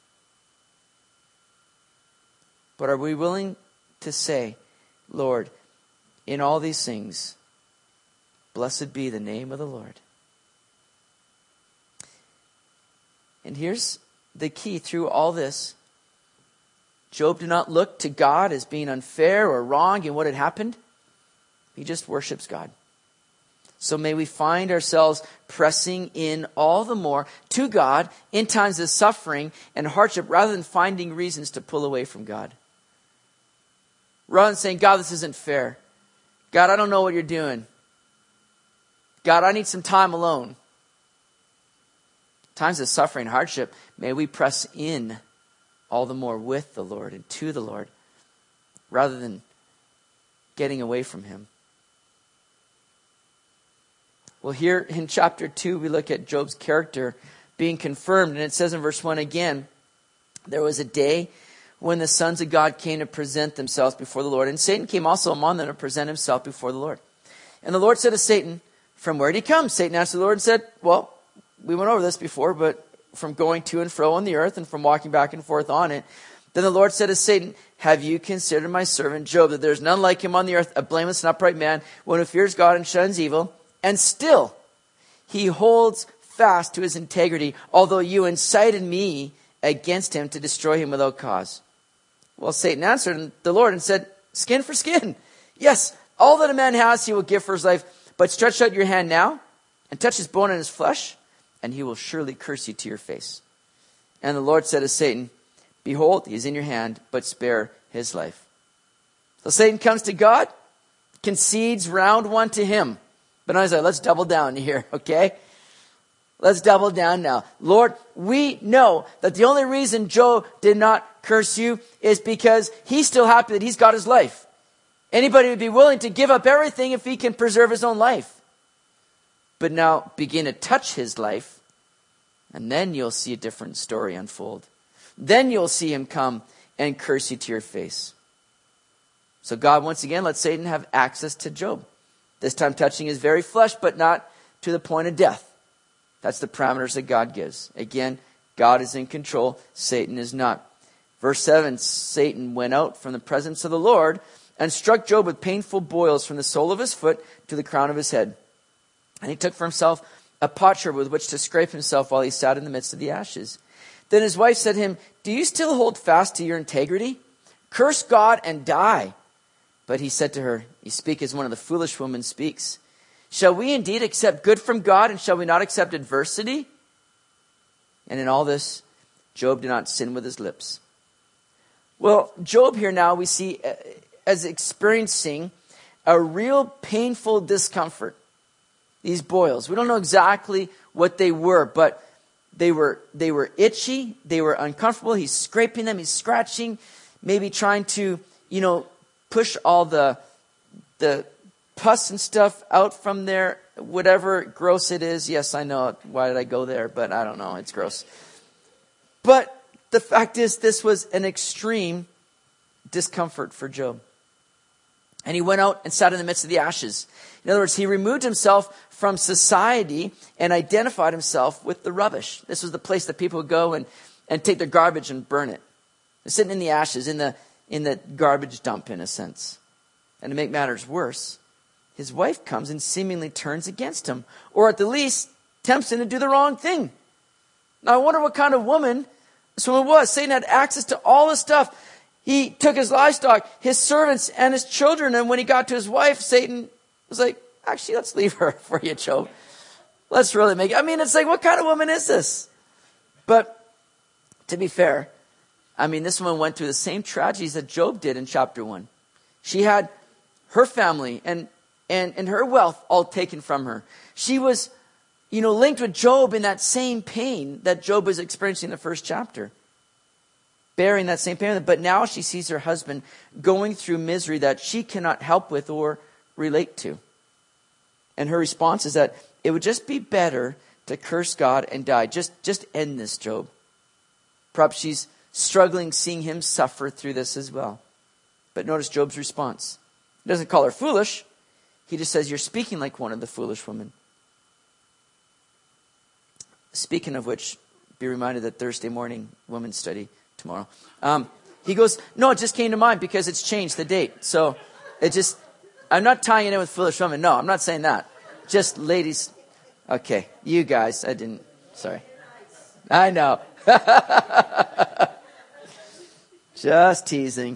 But are we willing to say, Lord, in all these things, blessed be the name of the Lord? And here's the key through all this. Job did not look to God as being unfair or wrong in what had happened. He just worships God. So may we find ourselves pressing in all the more to God in times of suffering and hardship rather than finding reasons to pull away from God. Rather than saying, God, this isn't fair. God, I don't know what you're doing. God, I need some time alone. Times of suffering and hardship, may we press in all the more with the Lord and to the Lord rather than getting away from him. Well, here in chapter 2, we look at Job's character being confirmed. And it says in verse 1 again, there was a day when the sons of God came to present themselves before the Lord. And Satan came also among them to present himself before the Lord. And the Lord said to Satan, from where did he come? Satan answered the Lord and said, well, we went over this before, but from going to and fro on the earth and from walking back and forth on it. Then the Lord said to Satan, have you considered my servant Job, that there is none like him on the earth, a blameless and upright man, one who fears God and shuns evil? And still, he holds fast to his integrity, although you incited me against him to destroy him without cause. Well, Satan answered the Lord and said, skin for skin. Yes, all that a man has he will give for his life. But stretch out your hand now and touch his bone and his flesh, and he will surely curse you to your face. And the Lord said to Satan, behold, he is in your hand, but spare his life. So Satan comes to God, concedes round one to him. But I was like, let's double down here, okay? Let's double down now. Lord, we know that the only reason Job did not curse you is because he's still happy that he's got his life. Anybody would be willing to give up everything if he can preserve his own life. But now begin to touch his life, and then you'll see a different story unfold. Then you'll see him come and curse you to your face. So God, once again, lets Satan have access to Job. This time touching his very flesh, but not to the point of death. That's the parameters that God gives. Again, God is in control. Satan is not. Verse 7, Satan went out from the presence of the Lord and struck Job with painful boils from the sole of his foot to the crown of his head. And he took for himself a potsherd with which to scrape himself while he sat in the midst of the ashes. Then his wife said to him, do you still hold fast to your integrity? Curse God and die. But he said to her, you speak as one of the foolish women speaks. Shall we indeed accept good from God, and shall we not accept adversity? And in all this, Job did not sin with his lips. Well, Job here now we see as experiencing a real painful discomfort. These boils. We don't know exactly what they were, but they were itchy. They were uncomfortable. He's scraping them. He's scratching, maybe trying to, push all the pus and stuff out from there, whatever gross it is. Yes, I know. Why did I go there? But I don't know. It's gross. But the fact is, this was an extreme discomfort for Job. And he went out and sat in the midst of the ashes. In other words, he removed himself from society and identified himself with the rubbish. This was the place that people would go and take their garbage and burn it. They're sitting in the ashes, in the garbage dump, in a sense. And to make matters worse, his wife comes and seemingly turns against him, or at the least tempts him to do the wrong thing. Now I wonder what kind of woman this woman was. Satan had access to all this stuff. He took his livestock, his servants, and his children. And when he got to his wife, Satan was like, actually, let's leave her for you, Job. Let's really make it. It's like, what kind of woman is this? But to be fair, this woman went through the same tragedies that Job did in chapter 1. She had her family and her wealth all taken from her. She was, linked with Job in that same pain that Job was experiencing in the first chapter. Bearing that same pain. But now she sees her husband going through misery that she cannot help with or relate to. And her response is that it would just be better to curse God and die. Just end this, Job. Perhaps she's struggling seeing him suffer through this as well. But notice Job's response. He doesn't call her foolish. He just says, you're speaking like one of the foolish women. Speaking of which, be reminded that Thursday morning women's study tomorrow. He goes, no, it just came to mind because it's changed the date. So I'm not tying it in with foolish women. No, I'm not saying that. Just ladies. Okay, you guys, sorry. I know. Just teasing.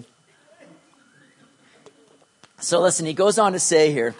So listen, he goes on to say here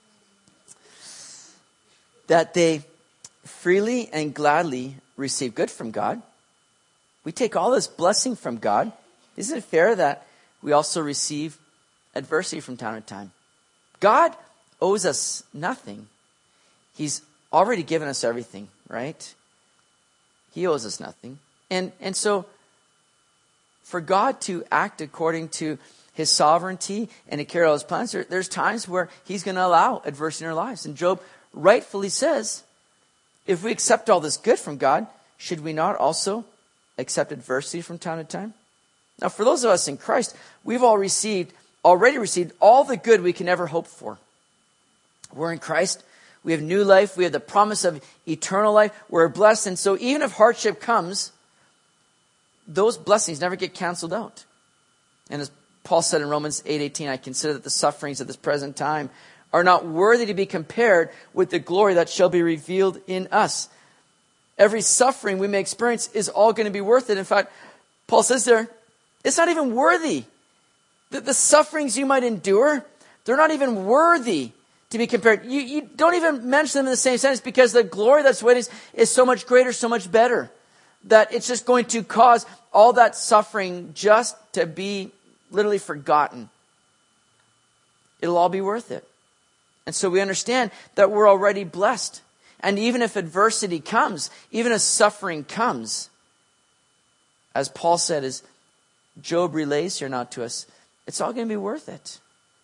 that they freely and gladly receive good from God. We take all this blessing from God. Isn't it fair that we also receive adversity from time to time? God owes us nothing. He's already given us everything, right? He owes us nothing. And so for God to act according to his sovereignty and to carry out his plans, there's times where he's going to allow adversity in our lives. And Job rightfully says, if we accept all this good from God, should we not also accept adversity from time to time? Now, for those of us in Christ, we've already received all the good we can ever hope for. We're in Christ. We have new life. We have the promise of eternal life. We're blessed. And so even if hardship comes, those blessings never get canceled out. And as Paul said in Romans 8:18, I consider that the sufferings of this present time are not worthy to be compared with the glory that shall be revealed in us. Every suffering we may experience is all going to be worth it. In fact, Paul says there, it's not even worthy. The sufferings you might endure, they're not even worthy to be compared. You don't even mention them in the same sentence because the glory that's waiting is so much greater, so much better, that it's just going to cause all that suffering just to be literally forgotten. It'll all be worth it. And so we understand that we're already blessed. And even if adversity comes, even if suffering comes, as Paul said, as Job relays here now to us, it's all going to be worth it.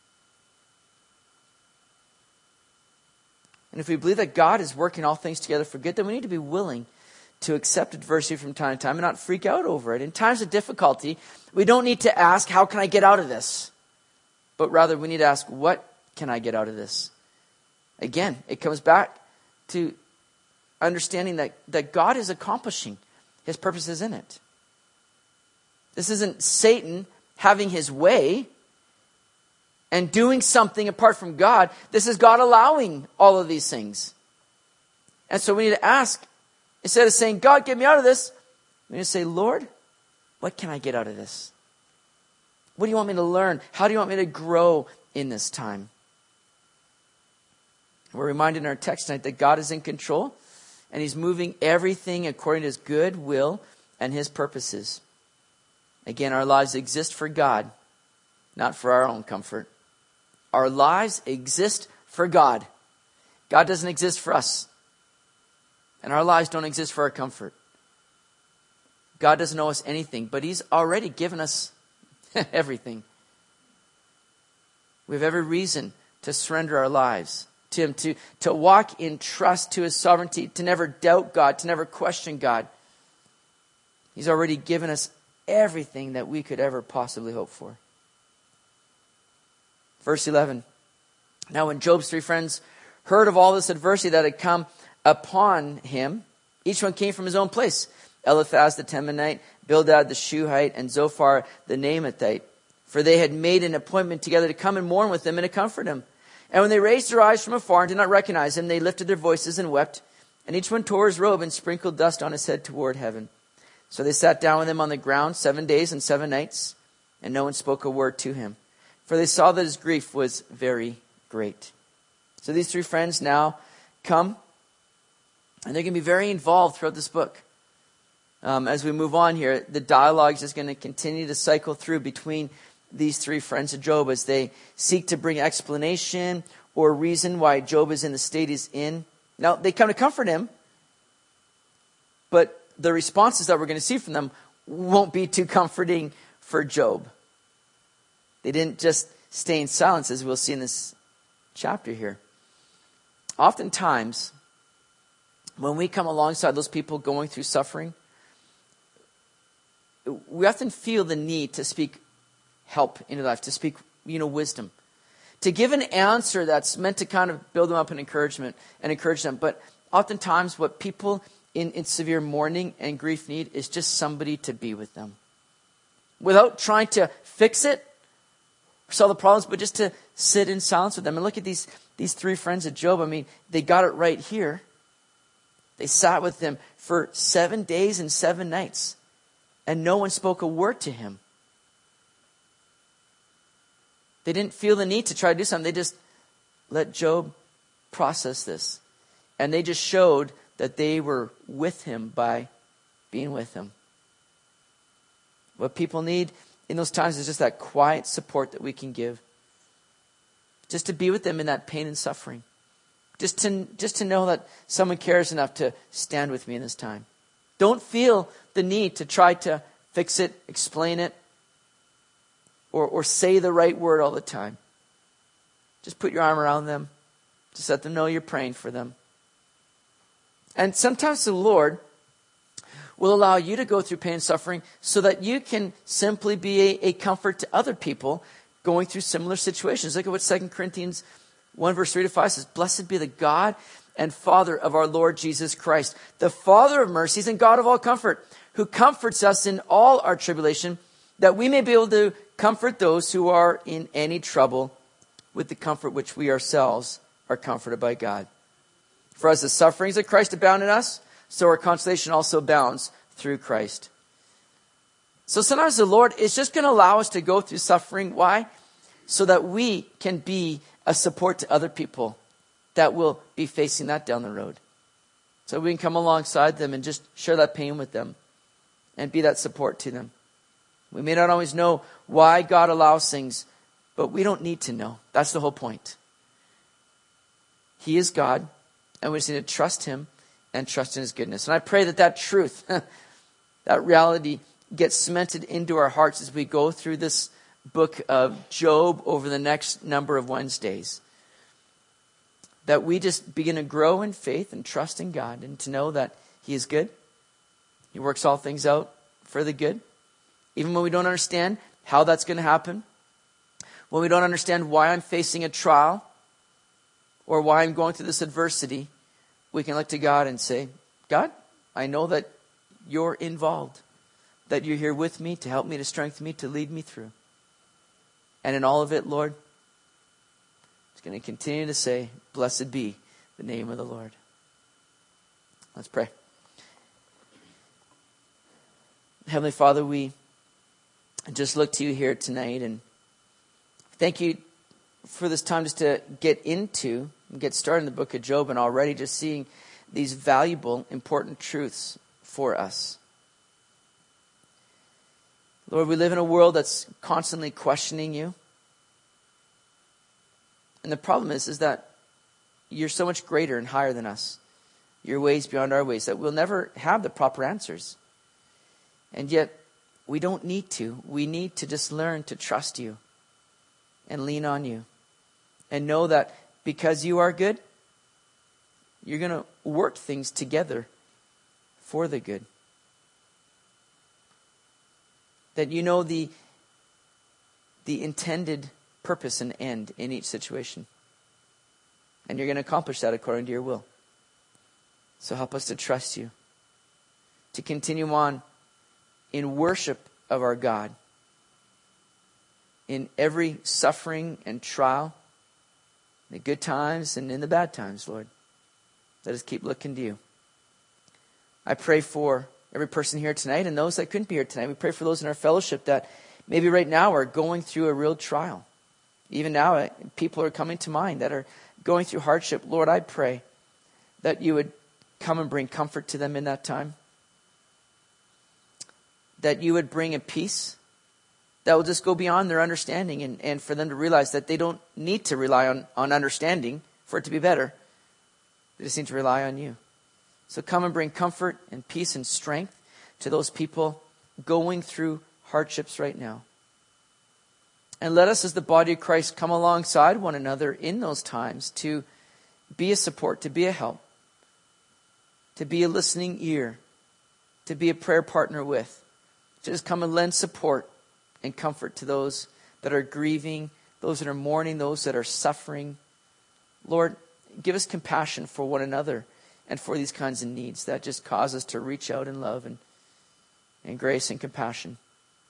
And if we believe that God is working all things together for good, then we need to be willing to accept adversity from time to time and not freak out over it. In times of difficulty, we don't need to ask, how can I get out of this? But rather, we need to ask, what can I get out of this? Again, it comes back to understanding that God is accomplishing his purposes in it. This isn't Satan having his way and doing something apart from God. This is God allowing all of these things. And so we need to ask, instead of saying, God, get me out of this, we need to say, Lord, what can I get out of this? What do you want me to learn? How do you want me to grow in this time? We're reminded in our text tonight that God is in control and he's moving everything according to his good will and his purposes. Again, our lives exist for God, not for our own comfort. Our lives exist for God. God doesn't exist for us. And our lives don't exist for our comfort. God doesn't owe us anything, but he's already given us everything. We have every reason to surrender our lives to him, to walk in trust to his sovereignty, to never doubt God, to never question God. He's already given us everything that we could ever possibly hope for. Verse 11. Now when Job's three friends heard of all this adversity that had come upon him, each one came from his own place. Eliphaz the Temanite, Bildad the Shuhite, and Zophar the Naamathite. For they had made an appointment together to come and mourn with him and to comfort him. And when they raised their eyes from afar and did not recognize him, they lifted their voices and wept. And each one tore his robe and sprinkled dust on his head toward heaven. So they sat down with him on the ground 7 days and 7 nights, and no one spoke a word to him. For they saw that his grief was very great. So these three friends now come, and they're going to be very involved throughout this book. As we move on here, the dialogue is just going to continue to cycle through between these three friends of Job as they seek to bring explanation or reason why Job is in the state he's in. Now, they come to comfort him, but the responses that we're going to see from them won't be too comforting for Job. They didn't just stay in silence, as we'll see in this chapter here. Oftentimes, when we come alongside those people going through suffering, we often feel the need to speak help into life, to speak, wisdom, to give an answer that's meant to kind of build them up and encourage them. But oftentimes what people in severe mourning and grief need is just somebody to be with them. Without trying to fix it, solve the problems, but just to sit in silence with them. And look at these three friends of Job. I mean, they got it right here. They sat with him for 7 days and 7 nights, and no one spoke a word to him. They didn't feel the need to try to do something. They just let Job process this. And they just showed that they were with him by being with him. What people need in those times is just that quiet support that we can give. Just to be with them in that pain and suffering. Just to know that someone cares enough to stand with me in this time. Don't feel the need to try to fix it, explain it, or say the right word all the time. Just put your arm around them. Just let them know you're praying for them. And sometimes the Lord will allow you to go through pain and suffering so that you can simply be a comfort to other people going through similar situations. Look at what 2 Corinthians 1 verse 3 to 5 says. Blessed be the God and Father of our Lord Jesus Christ, the Father of mercies and God of all comfort, who comforts us in all our tribulation, that we may be able to comfort those who are in any trouble with the comfort which we ourselves are comforted by God. For as the sufferings of Christ abound in us, so our consolation also abounds through Christ. So sometimes the Lord is just going to allow us to go through suffering. Why? So that we can be a support to other people that will be facing that down the road. So we can come alongside them and just share that pain with them and be that support to them. We may not always know why God allows things, but we don't need to know. That's the whole point. He is God, and we just need to trust him and trust in his goodness. And I pray that truth, that reality gets cemented into our hearts as we go through this book of Job over the next number of Wednesdays. That we just begin to grow in faith and trust in God and to know that he is good. He works all things out for the good. Even when we don't understand how that's going to happen, when we don't understand why I'm facing a trial or why I'm going through this adversity, we can look to God and say, God, I know that you're involved, that you're here with me to help me, to strengthen me, to lead me through. And in all of it, Lord, I'm going to continue to say, blessed be the name of the Lord. Let's pray. Heavenly Father, we just look to you here tonight, and thank you for this time just to get started in the book of Job, and already just seeing these valuable, important truths for us. Lord, we live in a world that's constantly questioning you. And the problem is that you're so much greater and higher than us. Your ways beyond our ways, that we'll never have the proper answers. And yet, we don't need to. We need to just learn to trust you and lean on you. And know that because you are good, you're going to work things together for the good. That you know the intended purpose and end in each situation. And you're going to accomplish that according to your will. So help us to trust you. To continue on in worship of our God. In every suffering and trial. In the good times and in the bad times, Lord. Let us keep looking to you. I pray for every person here tonight and those that couldn't be here tonight. We pray for those in our fellowship that maybe right now are going through a real trial. Even now, people are coming to mind that are going through hardship. Lord, I pray that you would come and bring comfort to them in that time. That you would bring a peace that will just go beyond their understanding, and for them to realize that they don't need to rely on understanding for it to be better. They just need to rely on you. So come and bring comfort and peace and strength to those people going through hardships right now. And let us as the body of Christ come alongside one another in those times to be a support, to be a help, to be a listening ear, to be a prayer partner with. To just come and lend support and comfort to those that are grieving, those that are mourning, those that are suffering. Lord, give us compassion for one another and for these kinds of needs that just cause us to reach out in love and grace and compassion.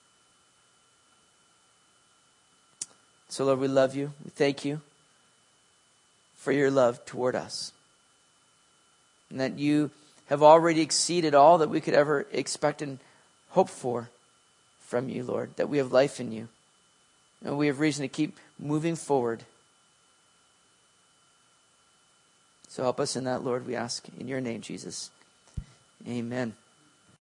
So Lord, we love you. We thank you for your love toward us. And that you have already exceeded all that we could ever expect and hope for from you, Lord. That we have life in you. And we have reason to keep moving forward. So help us in that, Lord, we ask in your name, Jesus. Amen.